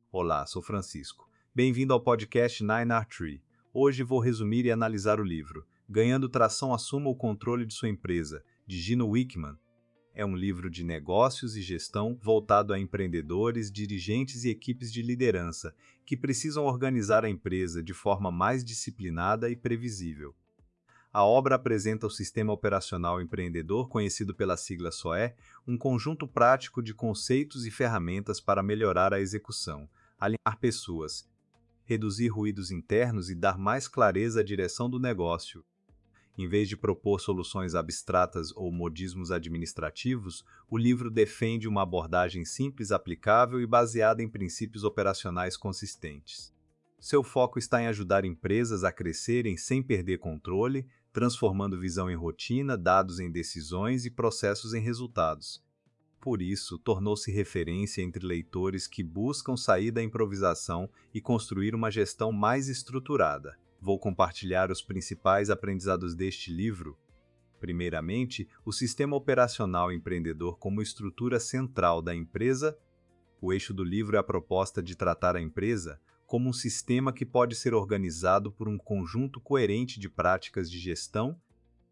Olá, sou Francisco. Bem-vindo ao podcast 9R3. Hoje vou resumir e analisar o livro Ganhando Tração, Assuma o Controle de Sua Empresa, de Gino Wickman. É um livro de negócios e gestão voltado a empreendedores, dirigentes e equipes de liderança que precisam organizar a empresa de forma mais disciplinada e previsível. A obra apresenta o Sistema Operacional Empreendedor, conhecido pela sigla SOE, um conjunto prático de conceitos e ferramentas para melhorar a execução, alinhar pessoas, reduzir ruídos internos e dar mais clareza à direção do negócio. Em vez de propor soluções abstratas ou modismos administrativos, o livro defende uma abordagem simples, aplicável e baseada em princípios operacionais consistentes. Seu foco está em ajudar empresas a crescerem sem perder controle, transformando visão em rotina, dados em decisões e processos em resultados. Por isso, tornou-se referência entre leitores que buscam sair da improvisação e construir uma gestão mais estruturada. Vou compartilhar os principais aprendizados deste livro. Primeiramente, o sistema operacional empreendedor como estrutura central da empresa. O eixo do livro é a proposta de tratar a empresa como um sistema que pode ser organizado por um conjunto coerente de práticas de gestão.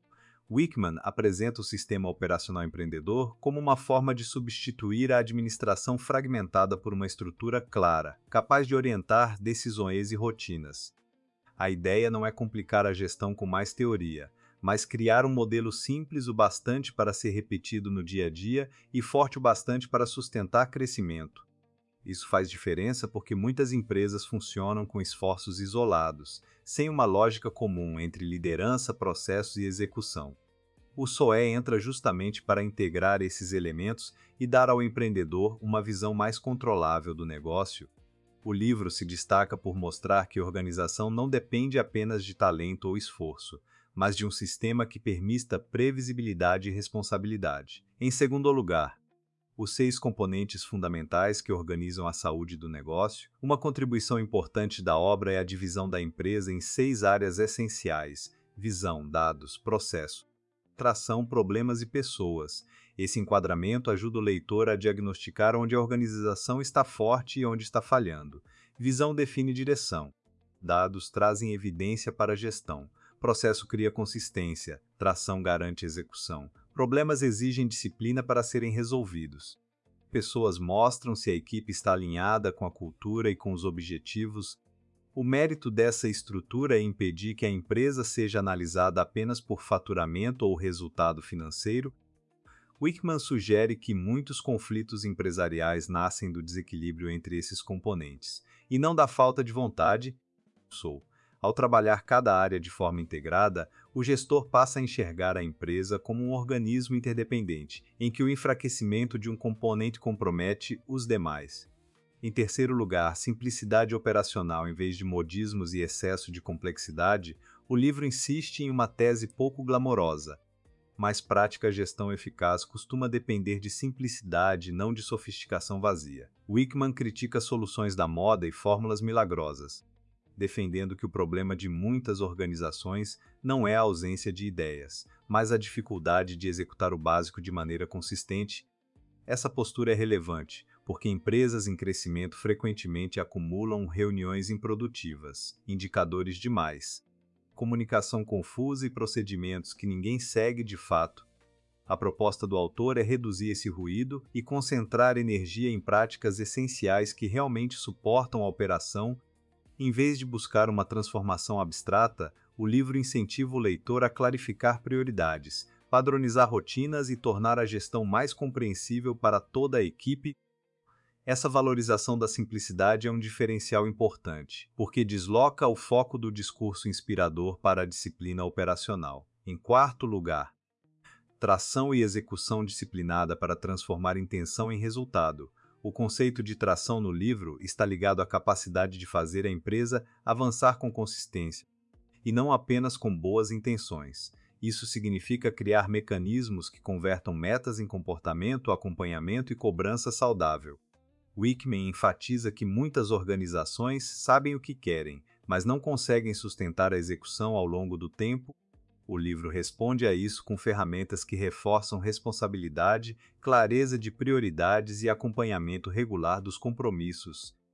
Wickman apresenta o sistema operacional empreendedor como uma forma de substituir a administração fragmentada por uma estrutura clara, capaz de orientar decisões e rotinas. A ideia não é complicar a gestão com mais teoria, mas criar um modelo simples o bastante para ser repetido no dia a dia e forte o bastante para sustentar crescimento. Isso faz diferença porque muitas empresas funcionam com esforços isolados, sem uma lógica comum entre liderança, processos e execução. O SOE entra justamente para integrar esses elementos e dar ao empreendedor uma visão mais controlável do negócio. O livro se destaca por mostrar que a organização não depende apenas de talento ou esforço, mas de um sistema que permita previsibilidade e responsabilidade. Em segundo lugar, os 6 componentes fundamentais que organizam a saúde do negócio. Uma contribuição importante da obra é a divisão da empresa em 6 áreas essenciais: visão, dados, processo, tração, problemas e pessoas. Esse enquadramento ajuda o leitor a diagnosticar onde a organização está forte e onde está falhando. Visão define direção. Dados trazem evidência para a gestão. Processo cria consistência. Tração garante execução. Problemas exigem disciplina para serem resolvidos. Pessoas mostram se a equipe está alinhada com a cultura e com os objetivos. O mérito dessa estrutura é impedir que a empresa seja analisada apenas por faturamento ou resultado financeiro. Wickman sugere que muitos conflitos empresariais nascem do desequilíbrio entre esses componentes, e não da falta de vontade. Ao trabalhar cada área de forma integrada, o gestor passa a enxergar a empresa como um organismo interdependente, em que o enfraquecimento de um componente compromete os demais. Em terceiro lugar, simplicidade operacional em vez de modismos e excesso de complexidade. O livro insiste em uma tese pouco glamourosa. Mais prática gestão eficaz costuma depender de simplicidade, não de sofisticação vazia. Wickman critica soluções da moda e fórmulas milagrosas, defendendo que o problema de muitas organizações não é a ausência de ideias, mas a dificuldade de executar o básico de maneira consistente. Essa postura é relevante, porque empresas em crescimento frequentemente acumulam reuniões improdutivas, indicadores demais, comunicação confusa e procedimentos que ninguém segue de fato. A proposta do autor é reduzir esse ruído e concentrar energia em práticas essenciais que realmente suportam a operação. Em vez de buscar uma transformação abstrata, o livro incentiva o leitor a clarificar prioridades, padronizar rotinas e tornar a gestão mais compreensível para toda a equipe. Essa valorização da simplicidade é um diferencial importante, porque desloca o foco do discurso inspirador para a disciplina operacional. Em quarto lugar, tração e execução disciplinada para transformar intenção em resultado. O conceito de tração no livro está ligado à capacidade de fazer a empresa avançar com consistência, e não apenas com boas intenções. Isso significa criar mecanismos que convertam metas em comportamento, acompanhamento e cobrança saudável. Wickman enfatiza que muitas organizações sabem o que querem, mas não conseguem sustentar a execução ao longo do tempo. O livro responde a isso com ferramentas que reforçam responsabilidade, clareza de prioridades e acompanhamento regular dos compromissos.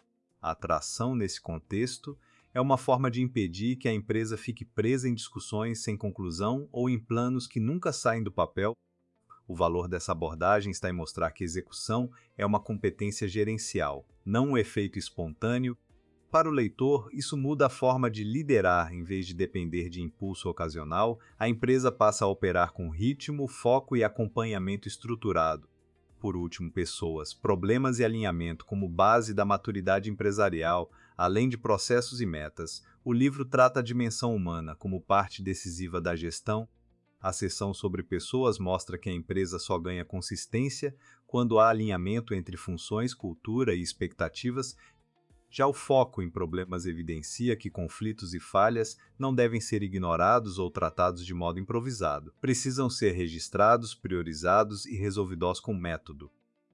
A atração, nesse contexto, é uma forma de impedir que a empresa fique presa em discussões sem conclusão ou em planos que nunca saem do papel. O valor dessa abordagem está em mostrar que execução é uma competência gerencial, não um efeito espontâneo. Para o leitor, isso muda a forma de liderar. Em vez de depender de impulso ocasional, a empresa passa a operar com ritmo, foco e acompanhamento estruturado. Por último, pessoas, problemas e alinhamento como base da maturidade empresarial, além de processos e metas. O livro trata a dimensão humana como parte decisiva da gestão. A seção sobre pessoas mostra que a empresa só ganha consistência quando há alinhamento entre funções, cultura e expectativas. Já o foco em problemas evidencia que conflitos e falhas não devem ser ignorados ou tratados de modo improvisado. Precisam ser registrados, priorizados e resolvidos com método.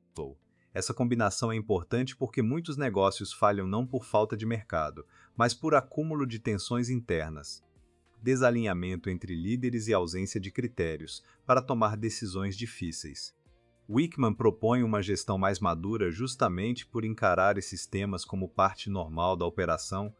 Essa combinação é importante porque muitos negócios falham não por falta de mercado, mas por acúmulo de tensões internas, desalinhamento entre líderes e ausência de critérios para tomar decisões difíceis. Wickman propõe uma gestão mais madura justamente por encarar esses temas como parte normal da operação.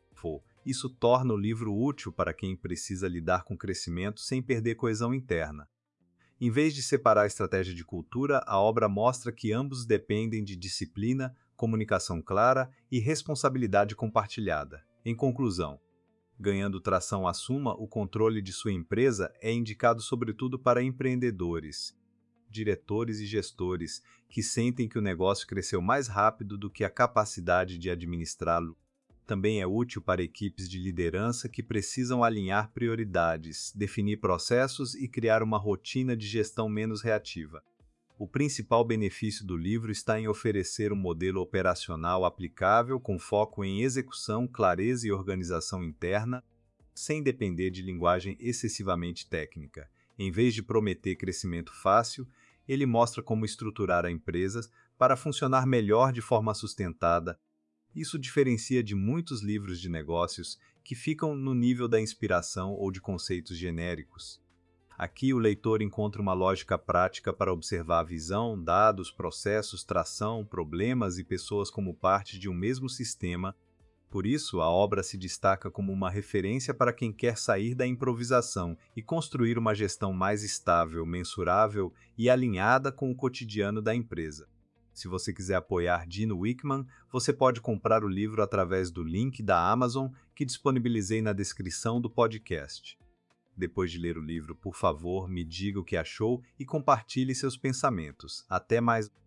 Isso torna o livro útil para quem precisa lidar com crescimento sem perder coesão interna. Em vez de separar a estratégia de cultura, a obra mostra que ambos dependem de disciplina, comunicação clara e responsabilidade compartilhada. Em conclusão, ganhando tração assuma o controle de sua empresa é indicado sobretudo para empreendedores, diretores e gestores que sentem que o negócio cresceu mais rápido do que a capacidade de administrá-lo. Também é útil para equipes de liderança que precisam alinhar prioridades, definir processos e criar uma rotina de gestão menos reativa. O principal benefício do livro está em oferecer um modelo operacional aplicável com foco em execução, clareza e organização interna, sem depender de linguagem excessivamente técnica. Em vez de prometer crescimento fácil, ele mostra como estruturar a empresa para funcionar melhor de forma sustentada. Isso diferencia de muitos livros de negócios que ficam no nível da inspiração ou de conceitos genéricos. Aqui o leitor encontra uma lógica prática para observar a visão, dados, processos, tração, problemas e pessoas como parte de um mesmo sistema. Por isso, a obra se destaca como uma referência para quem quer sair da improvisação e construir uma gestão mais estável, mensurável e alinhada com o cotidiano da empresa. Se você quiser apoiar Gino Wickman, você pode comprar o livro através do link da Amazon que disponibilizei na descrição do podcast. Depois de ler o livro, por favor, me diga o que achou e compartilhe seus pensamentos. Até mais!